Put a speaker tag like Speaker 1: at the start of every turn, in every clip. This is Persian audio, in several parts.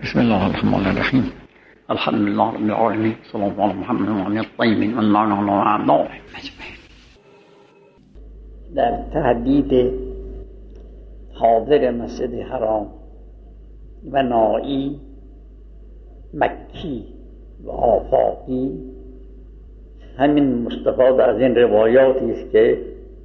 Speaker 1: بسم الله الرحمن الرحیم. الحمد لله رب العالمین، صلی الله علی محمد و علی الطیبین و المعنى اعضاء اجمعین. در تهدید حاضر مسجد حرام و نائی مکی و آفاقی همین مستفاد از این روایاتی است که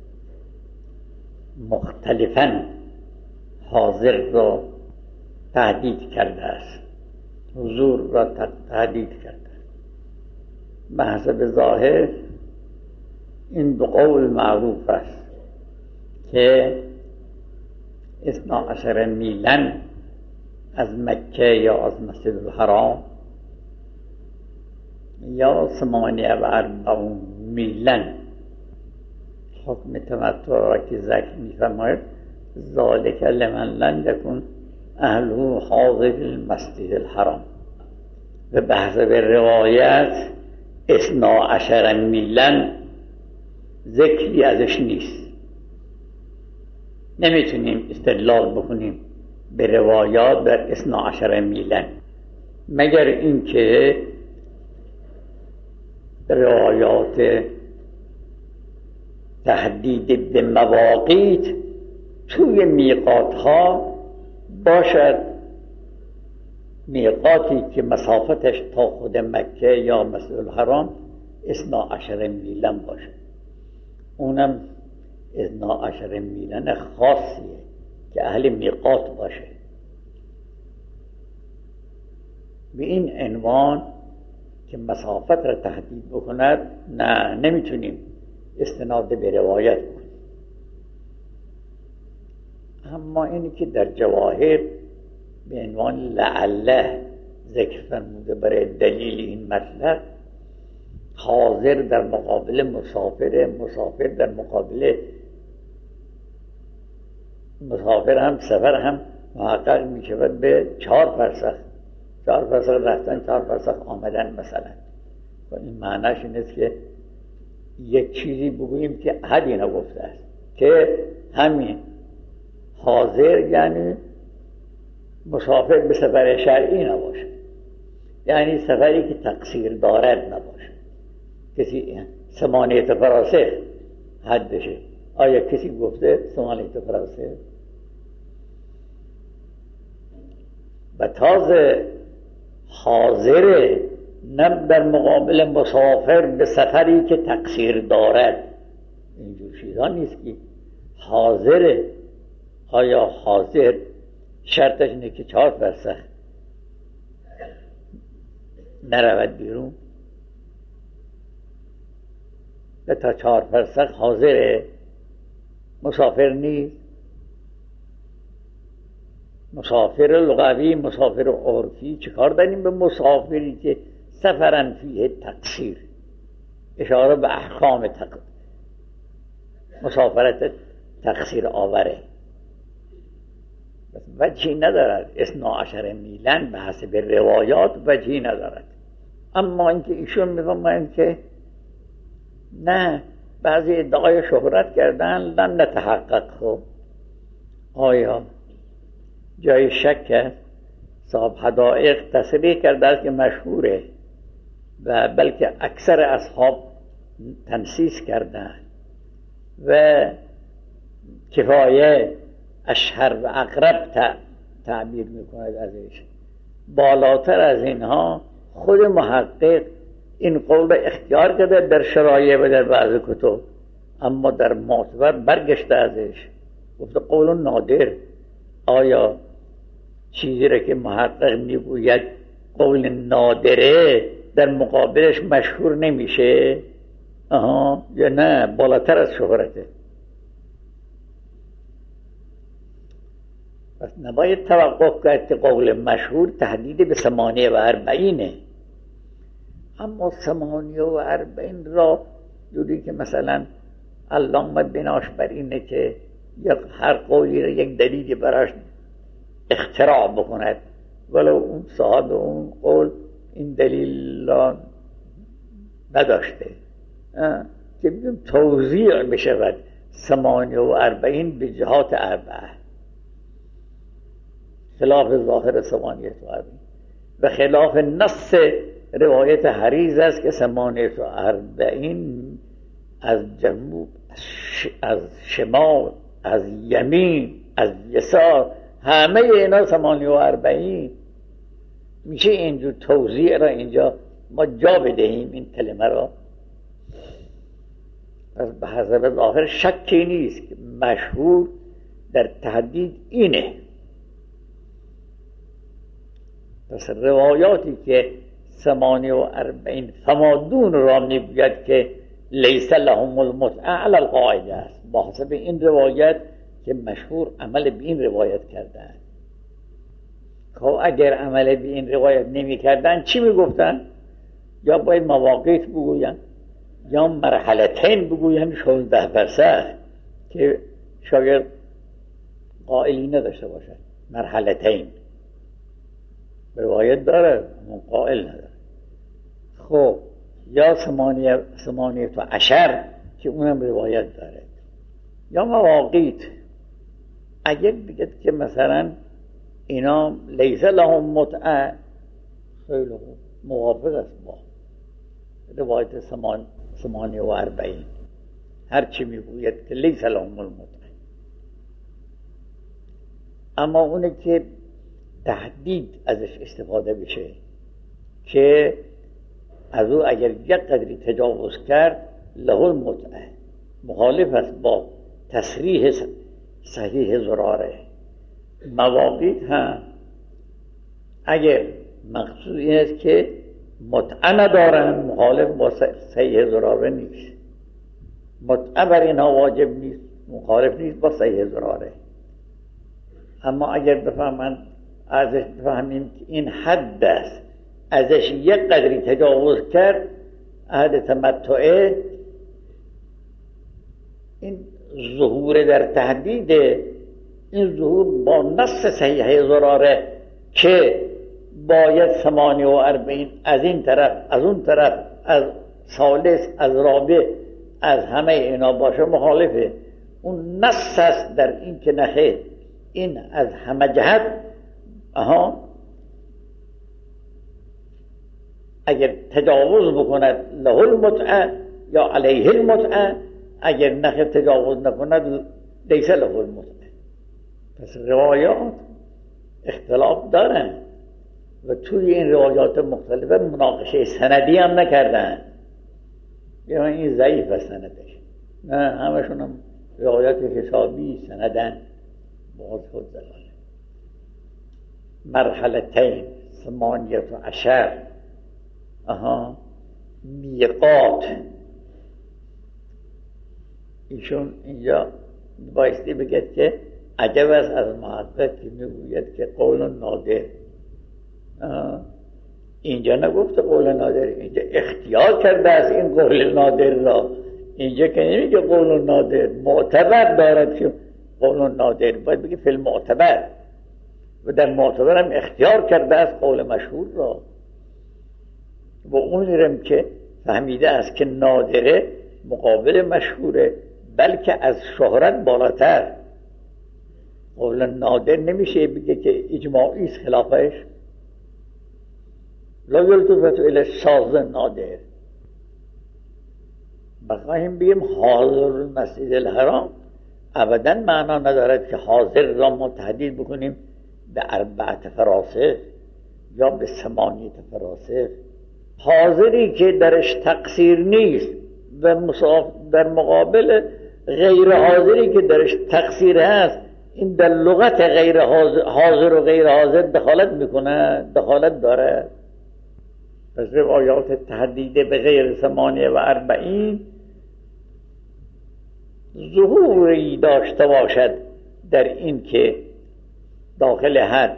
Speaker 1: مختلفاً حاضر را تهدید کرده است، حضور را تهدید کرده است. به حسب ظاهر این دو قول معروف است که 12 میلا از مکه یا از مسجد الحرام یا 48 میلا حکم تمتع را که ذکر می‌فرماید ذالک لمن لم یکن اهله حاضر المسجد الحرام. و به حسب روایت 12 میلا ذکری ازش نیست. نمیتونیم استدلال بکنیم به روایات در 12 میلا مگر اینکه روایات تهدید به مواقیت توی میقات ها باشد، میقاتی که مسافتش تا خود مکه یا مسجد الحرام 12 میلا باشد. اونم 12 میلا خاصیه که اهل میقات باشه. به این عنوان که مسافت را تهدید بکند نه، نمیتونیم استناد به روایت کنیم. اما اینی که در جواهر به عنوان لعله ذکر فرموده برای دلیل این مطلب، حاضر در مقابل مسافر، مسافر در مقابل مسافر هم سفر هم محقق می شود به 4 فرسخ. 4 فرسخ رفتن، 4 فرسخ آمدن مثلا. و این معنیش این است که یک چیزی بگوییم که حدی نگفته است که همین حاضر یعنی مسافر به سفر شرعی نباشه، یعنی سفری که تقصیر دارد نباشه. کسی 8 فراسخ حدشه، آیا کسی گفته 8 فراسخ؟ و تازه حاضر نه در مقابل مسافر به سفری که تقصیر دارد. اینجور چیزا نیست که حاضر. آیا حاضر شرطش اینه که 4 فرسخ نرود بیرون و تا 4 فرسخ حاضره، مسافر نیست؟ مسافر لغوی، مسافر عرفی، چه کار داریم به مسافری که سفرن فیه تقصیر؟ اشاره به احکام مسافرت تقصیر آوره. وجهی ندارد. 12 میلا به حسب روایات وجهی ندارد. اما اینکه ایشون میفهمند که نه، بعضی ادعای شهرت کردن لم نتحقق. خب آیا جای شک است؟ صاحب حدائق تصریح کرده است که مشهوره و بلکه اکثر اصحاب تنسیس کردن و کفایه اشهر و اقرب تعبیر میکند ازش. بالاتر از اینها خود محقق این قول را اختیار کرده در شرایع و در بعض کتب، اما در معتبر برگشته ازش، گفته قول نادر. آیا چیزی را که محقق میگوید قول نادره در مقابلش مشهور نمیشه؟ یا نه بالاتر از شهرته؟ پس نباید توقف کرد که قول مشهور تهدید به 48. اما 48 را جوری که مثلا علامه بناش بر اینه که هر قولی را یک دلیلی براش اختراع بکند، ولو اون صاحب اون قول این دلیل را نداشته، که بگیم توضیح بشود 48 به جهات 4. خلاف ظاهر 48 و خلاف نص روایت حریز است که 48 از جنوب، از شمال، از یمین، از یسار، همه اینا 48. میشه اینجور توضیح را اینجا ما جا بدهیم این کلمه را؟ پس به حسب ظاهر شکی نیست که مشهور در تحدید اینه. پس روایاتی که 48 فمادون را میگوید که لیس لهم المتعه علی القاعده است، با حسب این روایت که مشهور عمل به این روایت کردن. خب اگر عمل به این روایت نمی کردن چی می گفتن؟ یا باید مواقیت بگوین یا مرحلتین بگوین 16 فرسخ که شاید قائلی نداشته باشد. مرحلتین روایت داره اما قائل نداره. خب یا 18 که اونم روایت داره، یا مواقیت. اگر بگید که مثلا اینا لیس لهم متعه، خیلی خوب موافق است با روایت 48 هرچی میگوید که لیس لهم المتعه. اما اونه که تحدید ازش استفاده بشه که از او اگر یک قدری تجاوز کرد له المتعه، مخالف است با تصریح صحیح زراره. مواقیت هم اگر مقصود این است که متعه ندارن، مخالف با صحیح زراره نیست. متعه بر اینها واجب نیست، مخالف نیست با صحیح زراره. اما اگر بفهمند ازش بفهمیم که این حد است، ازش یک قدری تجاوز کرد، حد تمتعه، این ظهور در تحدید، این ظهور با نص صحیح زراره که باید 48 از این طرف از اون طرف از ثالث از رابع از همه اینا باشه، مخالفه. اون نص است در این که نخیر این از همه جهت اگر تجاوز بکند له المتعه یا علیه المتعه، اگر نخیر تجاوز نکند لیس له المتعه. پس روایات اختلاف دارن و توی این روایات مختلفه مناقشه سندی هم نکردن، یا این ضعیف است سندش، نه همشون هم روایات حسابی سندن باز خود دلاله. مرحلتین 18 میقات. ایشون اینجا بایستی بگید که عجب است از محقق که میگوید که قول نادر. اینجا نگفته قول نادر، اینجا اختیار کرده از این قول نادر را. اینجا که نمیگه قول نادر، معتبر دارد که قول نادر، باید بگه فی المعتبر، و در معتبر هم اختیار کرده از قول مشهور را. و اونیرم که فهمیده است که نادره مقابل مشهوره، بلکه از شهرت بالاتر. قول نادر نمیشه بگه که اجماعی است خلافش. لا یلتفت الی الشاذ نادر. بخواهیم بگیم حاضر المسجد الحرام، ابدا معنا ندارد که حاضر را ما تحدید بکنیم به 4 فراسخ یا به 8 فراسخ. حاضری که درش تقصیر نیست و در مقابل غیر حاضری که درش تقصیر هست، این در لغت غیر حاضر و غیر حاضر دخالت میکنه، دخالت داره. پس روایات تحدید به غیر 48 ظهوری داشته باشد در این که داخل حد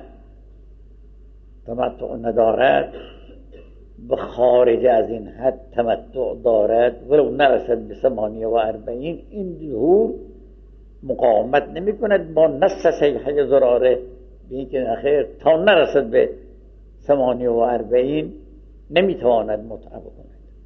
Speaker 1: تمتع ندارد، به خارج از این حد تمتع دارد، ولو نرسد به 48. این ظهور مقاومت نمی کند با نص صحیح زراره، به این که نخیر تا نرسد به 48 نمیتواند متعه بکند.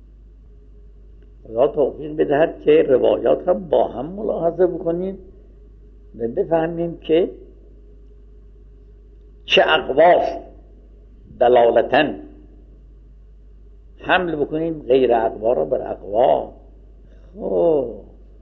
Speaker 1: خدا توفیق بدهد که روایات را با هم ملاحظه بکنیم و بفهمیم که چه اقواست دلالتاً حمل بکنیم غیر اقوا رو بر اقوا. خب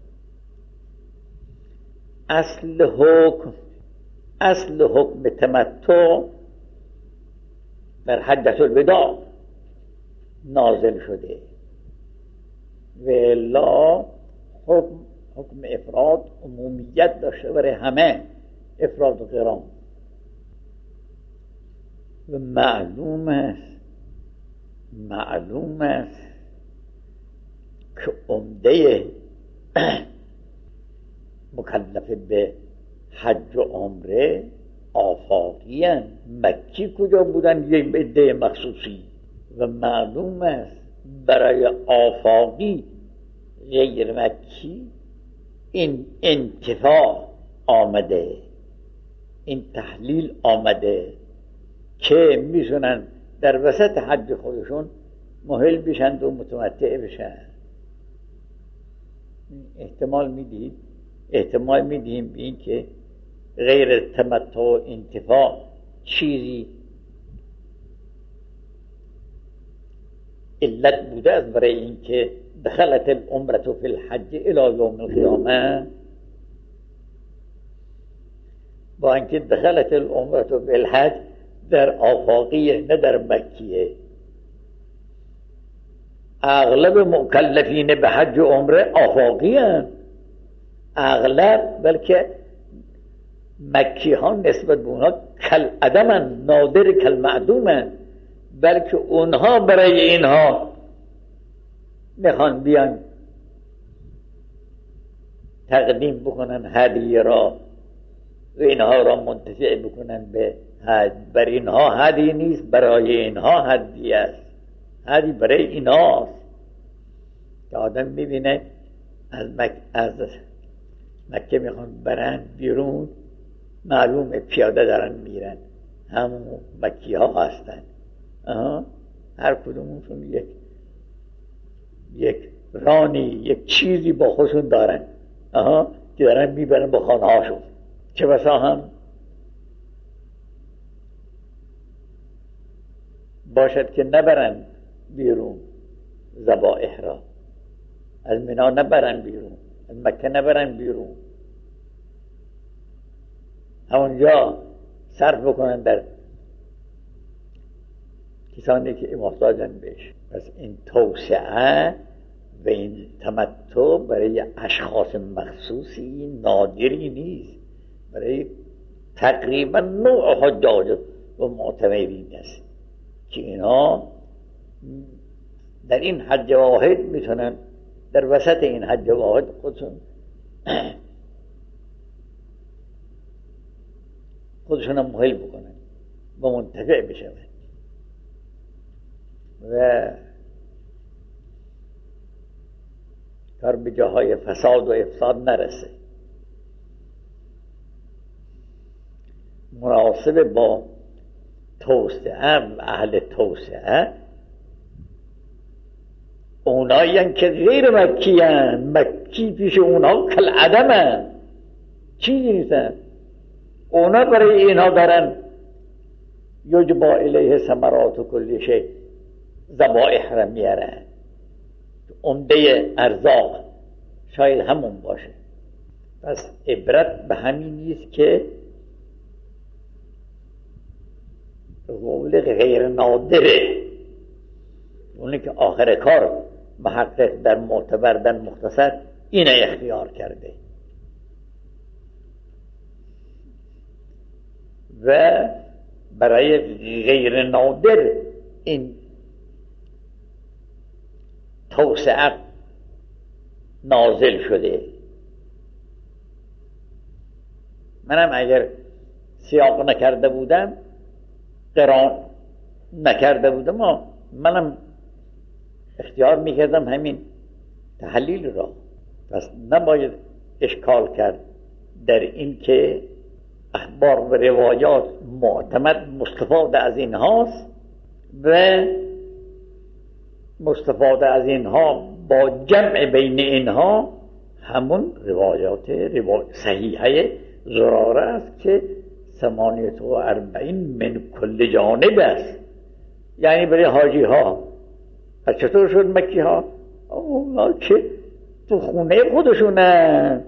Speaker 1: اصل حکم تمتع در حجة الوداع نازل شده و الا حکم افراد عمومیت داشته برای همه افراد و قران. و معلوم است که عمده مکلف به حج و عمره آفاقی هستند. مکی کجا بودن؟ یک عده مخصوصی. و معلوم است برای آفاقی غیر مکی این انتفاع آمده، این تحلیل آمده که میتونن در وسط حج خودشون مهل بشند و متمتع بشن. احتمال میدیم به این که غیر تمتع و انتفاع چیزی علت بوده است برای این که دخلت العمرة فی الحج الی یوم القیامه، با اینکه دخلت العمرة فی الحج در آفاقیه نه در مکیه. اغلب مکلفین به حج و عمره آفاقی هستند، اغلب، بلکه مکی ها نسبت به اونها کل عدمن، نادر کل معدومن، بلکه اونها برای اینها میخوان بیان تقدیم بکنن هدیه را و اینها را منتفع بکنن به حج. برای اینها هدیه نیست، برای اینها هدیه است. هدیه برای اینهاست که آدم میبینه از مکه میخوان برن بیرون، معلومه پیاده دارن میرن، همون مکی ها هستن. هر کدومشون یک رانی، یک چیزی با خودشون دارن که دارن میبرن با خانه هاشون. چه بسا هم باشد که نبرن بیرون ذبائح را، از منا نبرن بیرون، از مکه نبرن بیرون، همونجا صرف بکنن در کسانی که محتاجن بهش. پس این توسعه و این تمتع برای اشخاص مخصوصی نادری نیست، برای تقریبا نوع حجاج و معتمرین است که اینا در این حج واحد میتونن در وسط این حج واحد خودشون مهل بکنن و منتفع بشن و کار به جاهای فساد و افساد نرسه. مناسب با توسعه و اهل توسعه اونایی که غیر مکی هن، مکی پیش اونا کل عدم هن، چیزی نیستن. اونا برای اینها دارن یجبا الیه ثمرات و کل شی، ذبائح را میارن. عمده ارزاق شاید همون باشه. پس عبرت به همین نیست که قول غیر نادره، اونی که آخر کار محقق در معتبر در مختصر اینه اختیار کرده و برای غیر نادر این توسعه نازل شده. منم اگر سیاق نکرده بودم، قران نکرده بودم، منم اختیار میکردم همین تحلیل را. پس نباید اشکال کرد در این که اخبار و روایات معتمد مستفاده از این هاست و مستفاده از اینها با جمع بین اینها همون روایات صحیحه زراره است که ثمانیت و اربعین من کل جانب است، یعنی برای حاجی ها. از چطور شد مکی ها؟ اونا که تو خونه خودشونن،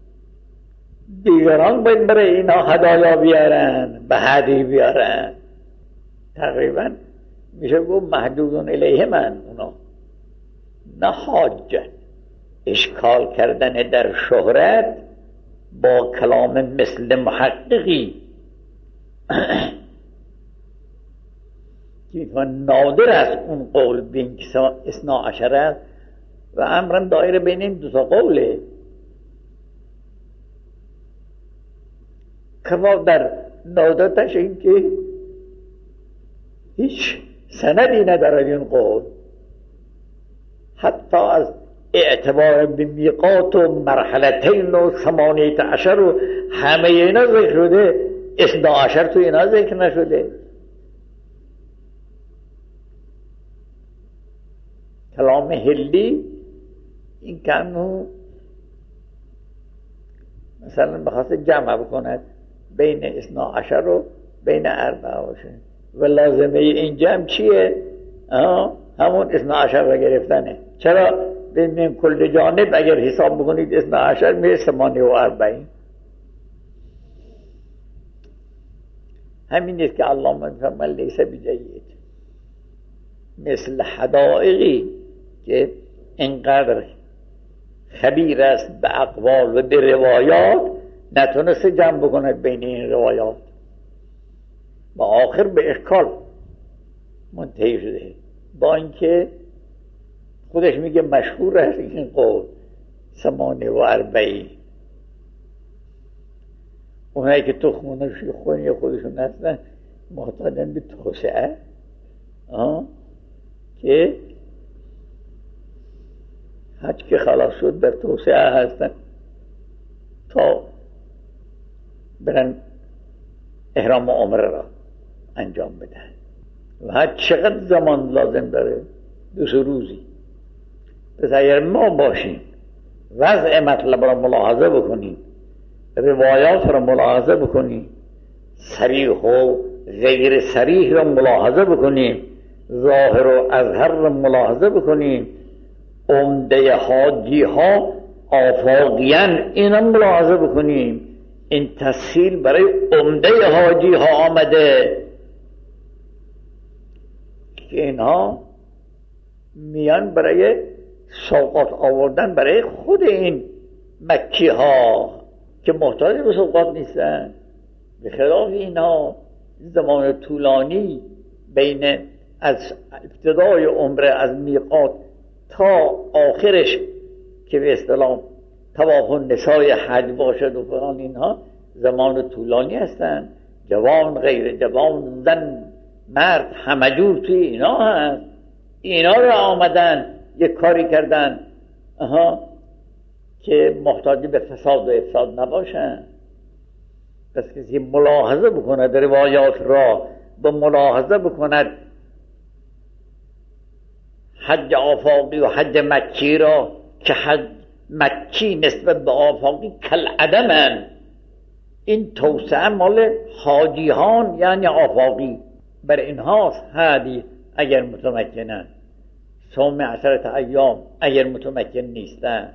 Speaker 1: دیگران باید برای اینا هدایا بیارن، به هدیه بیارن. تقریبا میشه گفت محدودون الیه من اونا، نه حاجن. اشکال کردن در شهرت با کلام مثل محققی که نادر است اون قول بین که اثنا عشر است و امرا دایره بین این دو تا قوله. کما در نادرتش این که هیچ سندی ندارد این قول، حتی از اعتبار به میقات و مرحلتین و ثمانیت عشر و همه اینا ذکر شده، اثنا عشر تو اینا ذکر نشده. کلام هلی این کنو مثلا بخواست جمع بکند بین اثنا عشر و بین اربعه باشه و لازمه این جمع چیه؟ همون اثنا عشر را گرفتنه. چرا؟ بین کل جانب اگر حساب بکنید اثنا عشر میشه 48. همین است که علامه فرمود لیس بجید، مثل حدائقی که اینقدر خبیر است به اقوال و به روایات نتونست جمع بکند بین این روایات و آخر به اشکال منتهی شده، با اینکه خودش میگه مشهور است این قول 48. اونایی که تو خونی خودشون هستن محتاجن به توسعه که حج که خلاص شد در توسعه هستن تا برن احرام عمره را انجام بدن. و حج چقدر زمان لازم داره؟ 2 روزی. پس اگر ما باشیم وضع مطلب را ملاحظه بکنیم، روایات را ملاحظه بکنیم، صریح و غیر صریح را ملاحظه بکنیم، ظاهر و اظهر را ملاحظه بکنیم، عمده حاجی ها آفاقیان اینا ملاحظه بکنیم. این تسهیل برای عمده حاجی ها آمده که اینها میان برای سوقات آوردن برای خود این مکی ها که محتاج به سوقات نیستن. به خلاف اینا زمان طولانی بین از ابتدای عمره از میقات تا آخرش که به اصطلاح طواف النساء حج باشد و فلان، اینها زمان طولانی هستن. جوان غیر جوان، زن مرد همه جور توی اینا هست. اینا رو آمدن یک کاری کردن که محتاج به فساد و افساد نباشن. پس کسی ملاحظه بکند روایات را، به ملاحظه بکند حج آفاقی و حج مکی را که حج مکی نسبت به آفاقی کل عدمن. این توسعه مال حاجیان یعنی آفاقی، بر اینهاست هادی اگر متمکنن، صوم 10 ایام اگر متمکن نیستن.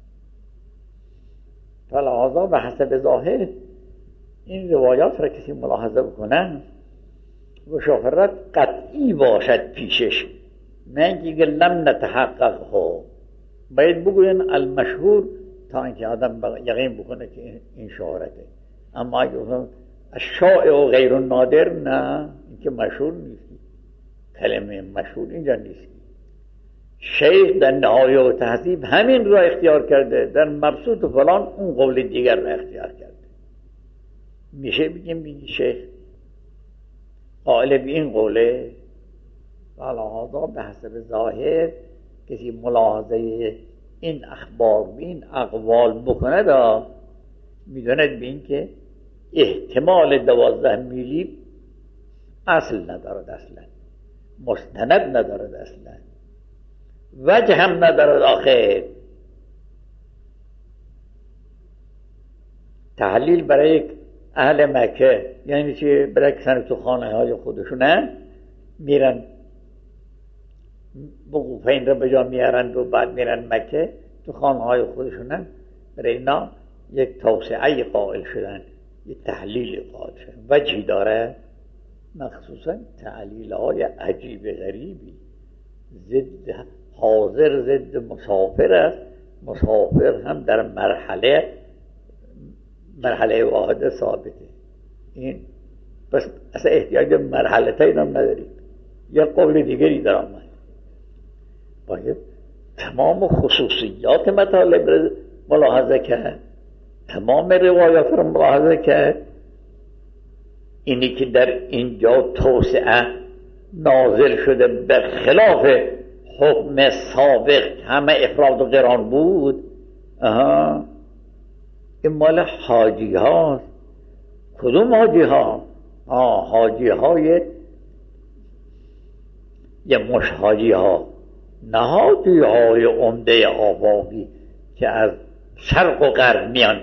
Speaker 1: فلحاظا به حسب ظاهر این روایات را کسی ملاحظه بکنن و شهرت قطعی باشد پیشش، نه اینکه لم نتحقق ها. باید بگوین المشهور تا اینکه آدم یقین بکنه که این شهرته. اما اگه الشائع و غیر نادر، نه، اینکه مشهور نیست. کلمه مشهور اینجا نیست. شیخ در نهایه و تهذیب همین را اختیار کرده، در مبسوط و فلان اون قول دیگر را اختیار کرده. میشه بگیم شیخ قائل به این قوله. فلحاظا به حسب ظاهر کسی ملاحظه این اخبار به این اقوال بکنه دا میدوند به این که احتمال 12 میلی اصل ندارد، اصلا مستند ندارد، اصلا وجه هم ندارد. آخر تحلیل برای اهل مکه یعنی چی؟ برکسن تو خانه های خودشونن، میرن وقوفین رو به جا میارن و بعد میرن مکه، تو خانه های خودشونن. برای اینا یک توسعه قائل شدن، یک تحلیل قائل شدن. وجهی داره، مخصوصا تعلیل های عجیب غریبی. ضد حاضر ضد مسافر است، مسافر هم در مرحله واحده ثابته. این پس اصلا احتیاج به مرحله تایی هم نداریم. یا قول دیگری در آمد، باید تمام خصوصیات مطالب رو ملاحظه کرد، تمام روایات رو ملاحظه کرد. اینی که در اینجا توسعه نازل شده به خلاف حکم سابق همه افراد و قران بود، این مال حاجی ها. کدوم حاجی ها؟ حاجی های یه مش حاجی ها، نه حاجی های عمده آبادی که از شرق و غرب میان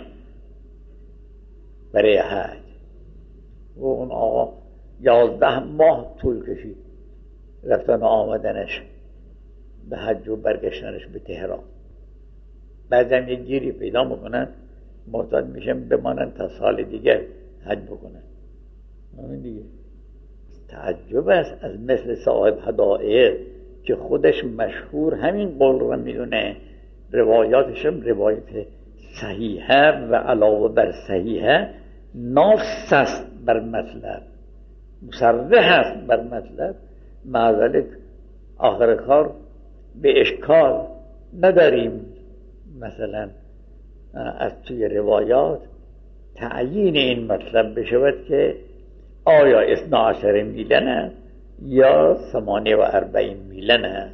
Speaker 1: برای حج. و اون آقا 11 ماه طول کشید رفتن و آمدنش به حج و برگشتنش به تهران. بعضی هم یه گیری پیدا میکنن، معتاد میشن بمانن تا سال دیگر حج بکنن. همین دیگه. تعجب است از مثل صاحب هدایق که خودش مشهور همین قول رو میدونه، روایاتش هم روایت صحیحه و علاوه بر صحیحه ناص است بر مطلب، مصرح است بر مطلب. معذالک آخر کار به اشکال نداریم مثلا از توی روایات تعیین این مطلب بشود که آیا 12 میلن است یا 48 میلن است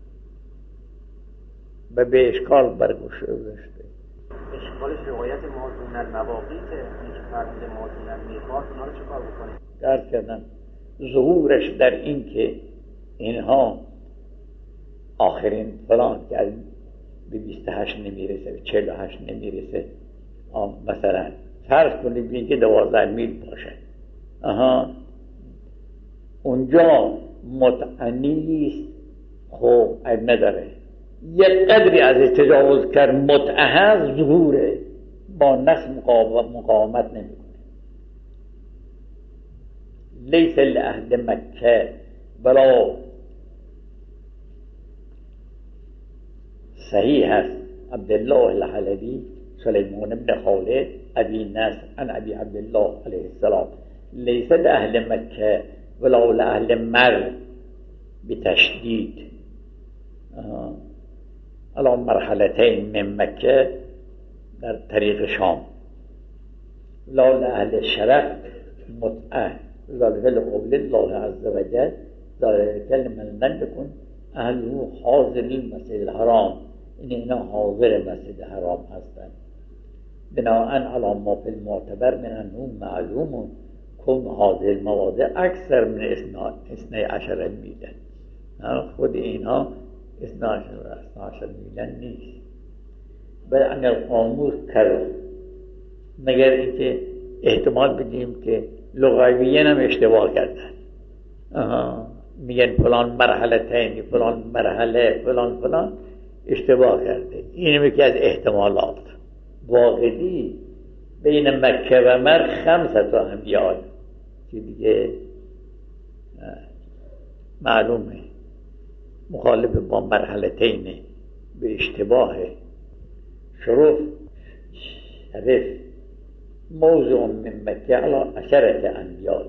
Speaker 1: و به اشکال برگشته.
Speaker 2: اشکالش روایت موضوع المواقیت که فرموده موضوع المیقات، اونا رو چه کار بکنیم؟
Speaker 1: درک کردن ظهورش در این که اینها آخرین فلان که به 28 نمیرسه، به 48 نمیرسه، مثلا فرض کنید این که 12 میل باشه، اونجا متعنیست، خب عیب نداره، یک قدری از تجاوز کرد متعهد ظهوره، با نقص مقاومت نمیکنه. لیس لأهل مکه بلا صحیح است. عبدالله الحلبی سلیمان بن خالد ابی نصر عن ابی عبدالله علیه السلام لیس لأهل مکه ولا لأهل مر بتشدید على مرحلتين من مكة در طريق شام، لا لأهل الشرق متعة، ذلك لقول الله عز وجل ذلك لمن لم يكن أهله حاضر المسجد الحرام، إننا حاضر المسجد الحرام هستند. بناء على ما في المعتبر من أنه معلوم كون هذه المواضع أكثر من 12 میلا. خود اینها 12 میلن نیست، بل ان القاموس کرد، مگر اینکه احتمال بدیم که لغویین هم اشتباه کردن، میگن فلان مرحله تینی، فلان مرحله، فلان اشتباه کرده. این یکی از احتمالات. واقعی بین مکه و مر 5 امیال که دیگه معلومه مخالف با مرحلتین به اشتباه شروف شرف موضوع من مکه على 10 امیال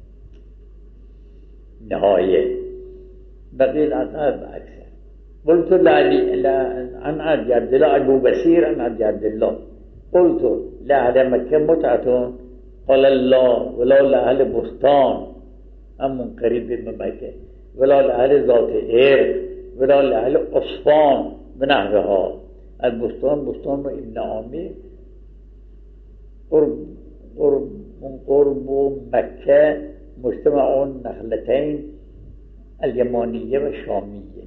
Speaker 1: نهایه، بقیل اقل و اکثر. قلت عن عبد الله ابو بصير عن عبد الله قلت لأهل مكة متعة قال الله ولا لأهل بستان هم قريب من مكة ولا لأهل ذات عرق ولا لأهل عصفان بنحوها. البستان بستان ابن عامر قرب مكة مجتمع نخلتين اليمانية والشامية.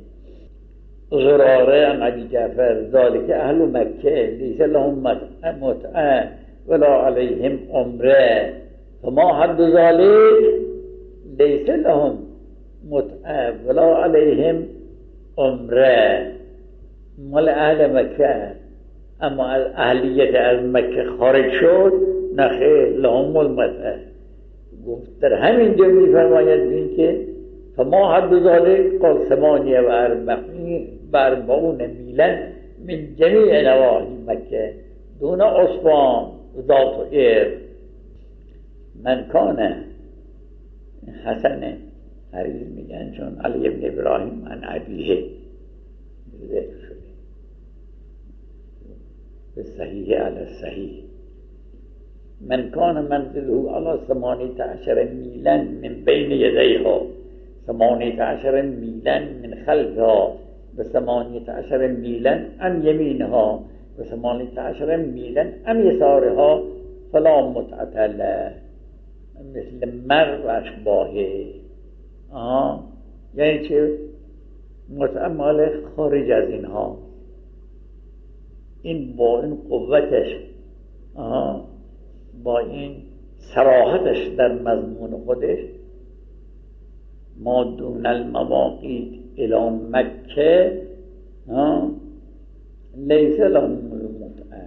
Speaker 1: زرارة عن أبي جعفر ذلك أهل مكة ليس لهم متعة ولا علیهم عمره فما حد ذلك لیس لهم متعه ولا علیهم عمره. مال اهل مکه، اما از اهلیت از مکه خارج شد نخیر لهم المتعه. گفت در همین جا میفرماید بین که فما حد ذلك قال 48 میلا من جمیع نواحی مکه دون اسوان ذات و ایر. من کانه حسن حریز میگن چون علی ابن ابراهیم من عبیه ذکر شده به صحیح علی صحیح. من کان منزله علی 18 میلا من بین یدیها 18 میلا من خلفها و 18 میلا عن یمینها و 18 میلا عن یسارها فلا متعة له مثل مر و اشباهه. یعنی چه؟ متعه مال خارج از اینها. این با این قوتش با این صراحتش در مضمون خودش ما دون المواقیت الی مکه لیس لهم المتعه،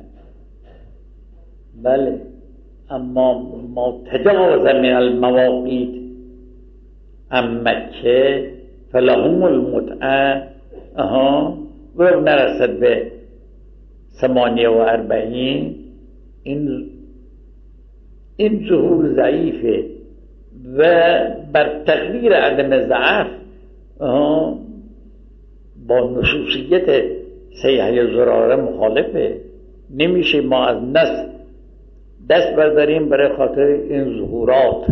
Speaker 1: بله اما ما تجاوز من المواقیت ام مکه فلهم المتعه و نرسد به 48. این ظهور ضعیفه و بر تقدیر عدم ضعف با نصوصیت صحیح زراره مخالفه. نمیشه ما از نص دست برداریم برای خاطر این ظهورات.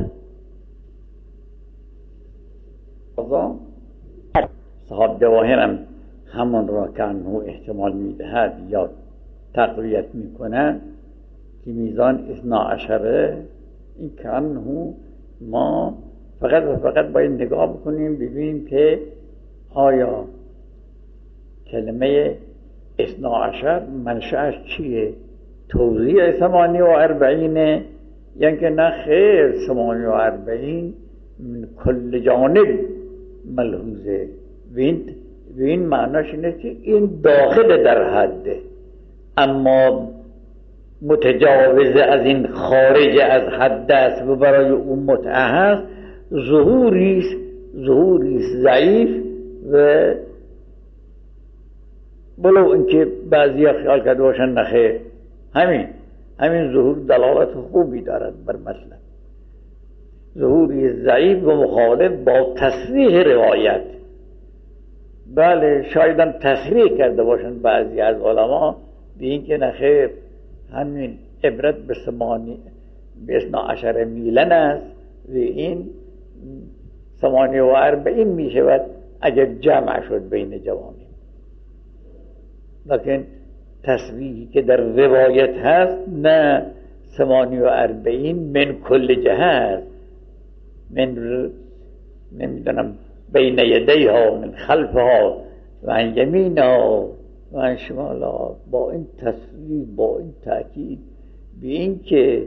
Speaker 1: صاحب جواهرم همون را که انه احتمال میدهد یا تقویت میکنه که میزان 12 این که انه ما فقط و فقط باید نگاه بکنیم ببینیم که آیا کلمه 12 منشأش چیه؟ توزیع 48 یعنی که نه خیر 48 من کل جانب ملحوظه. و این معناش اینه که این داخل در حده، اما متجاوز از این خارج از حد است و برای اون متعه هست. ظهوریست ضعیف و بلو اینکه بعضی خیال کرده باشن نخیر همین ظهور دلالت خوبی دارد بر مطلب. ظهوری ضعیف و مخالف با تصریح روایت. بله شایدن تصریح کرده باشن بعضی از علما به این که نخیر همین عبرت به 12 میلن است و این 48 می شود اگر جمع شد بین جوامع. لیکن تصریحی که در روایت هست نه 48 من کل جهت، من نمیدونم بین یدیها من خلفها و عن یمینها و عن شمالها. با این تصریح با این تأکید به این که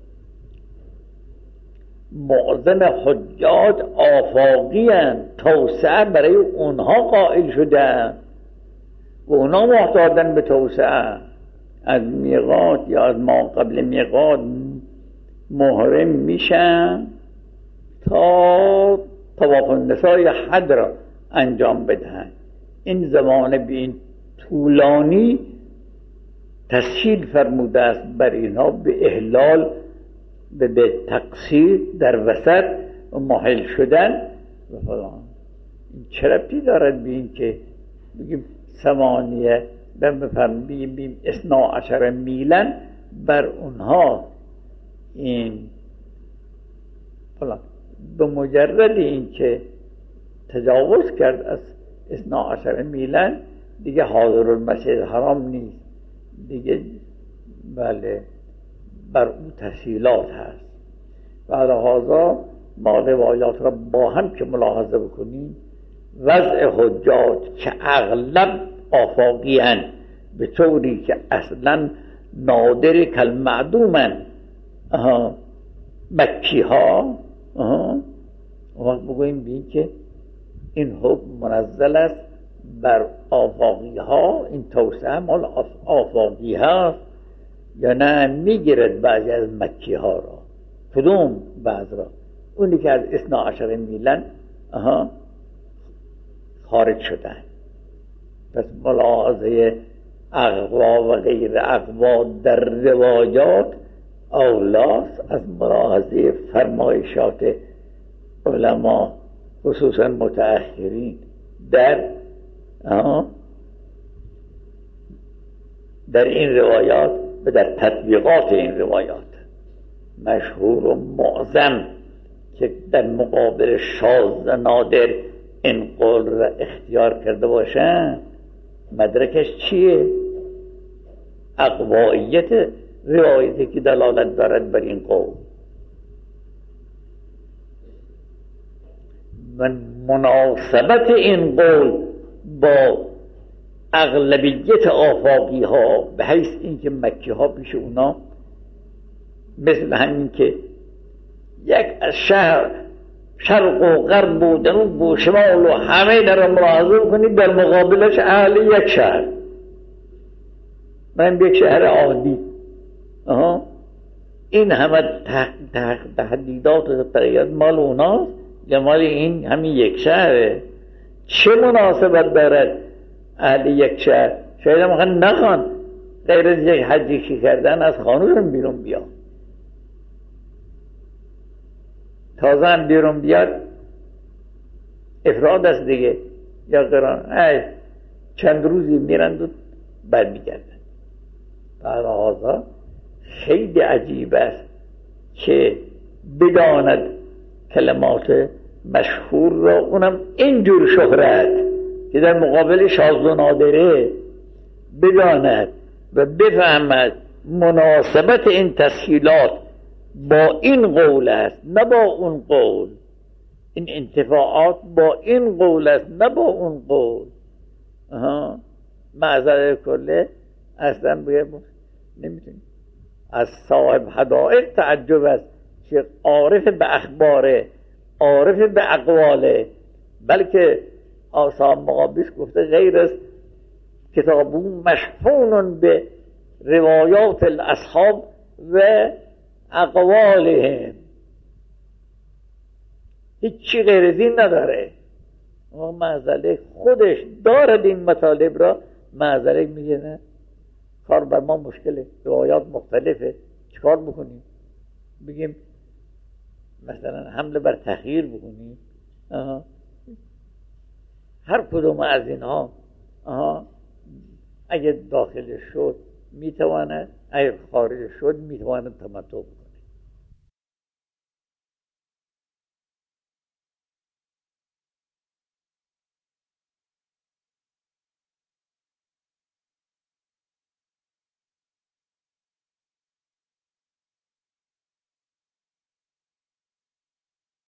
Speaker 1: معظم حجاج آفاقی هستند، توسعه برای اونها قائل شدن و اونها محتاجن به توسعه. از میقات یا از ما قبل میقات محرم میشن تا طواف النسای حد را انجام بدهن. این زمان به این طولانی تسهیل فرموده است بر اینها به احلال به تقصیر در وسط و محل شدن و فلان. این چه ربطی دارد به این که بگیم 8 بگیم 12 میلن بر اونها این فلان. به مجرد این که تجاوز کرد از 12 میلن دیگه حاضر المسجد حرام نیست دیگه. بله بر اون تسهیلات هست. و لحاظا ما روایات را با هم که ملاحظه بکنیم وضع حجاج که اغلب آفاقی هستند به طوری که اصلا نادر کل معدومن مکی ها وقت بگوییم بین که این حکم منزل است بر آفاقی ها، این توسعه مال آفاقی ها یا نه میگیرد بعضی از مکی ها را؟ کدوم بعض را؟ اونی که از 12 میلن خارج شدن. پس ملاحظه اقوا و غیر اقوا در روایات اولاست از ملاحظه فرمایشات علما خصوصا متأخرین در این روایات و در تطبیقات این روایات. مشهور و معظم که در مقابل شاذ و نادر این قول را اختیار کرده باشن، مدرکش چیه؟ اقواییت روایتی که دلالت دارد بر این قول و مناسبت این قول با اغلبیت آفاقی ها، به حیث اینکه مکی ها پیش اونا مثل همین که یک از شرق و غرب و جنوب و شمال و همه در ملاحظه کنید، در مقابلش اهل یک شهر، من یک شهر عادی. این همه تحدیدات و تغییرات مال اوناست یا مال این همین یک شهره؟ چه مناسبت دارد اهل یک شهر؟ شاید هم نخوان غیر از یک حجی که کردن از خانوشون بیرون بیان، تازه هم بیرون بیاد افراد است دیگه یا قران، چند روزی میرند و برمیگردن. برای خیلی عجیب است که بداند کلمات مشهور را، اونم اینجور شهرت که در مقابل شاذ و نادره، بداند و بفهمد مناسبت این تسهیلات با این قول است نه با اون قول، این انتفاعات با این قول است نه با اون قول. معذرت کله اصلا بگم نمیتونیم. از صاحب حدائق تعجب است که عارف به اخباره، عارف به اقواله، بلکه آثار مقابیس گفته غیر از کتابون مشحون به روایات الاصحاب و اقوالهم، هیچی غیر از این نداره. اما معذرت خودش دارد این مطالب را، معذرت میگه نه کار بر ما مشکله، روایات مختلفه، چیکار بکنیم؟ بگیم مثلا حمله بر تخییر بکنیم؟ هر کدوم از اینها اگه داخل شد میتواند، اگه خارج شد میتواند تمتع بکنه.